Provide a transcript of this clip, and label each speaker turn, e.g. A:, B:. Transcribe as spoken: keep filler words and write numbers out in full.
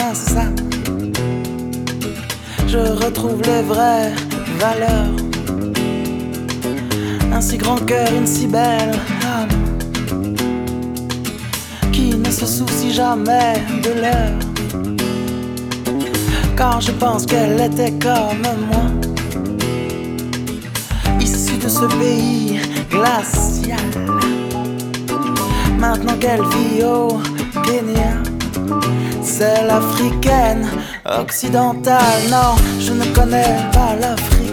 A: ça, c'est ça. Je retrouve les vraies valeurs. Un si grand cœur, une si belle âme, qui ne se soucie jamais de l'heure. Quand je pense qu'elle était comme moi, issue de ce pays glacial. Maintenant qu'elle vit au Kenya, c'est l'africaine occidentale. Non, je ne connais pas l'Afrique.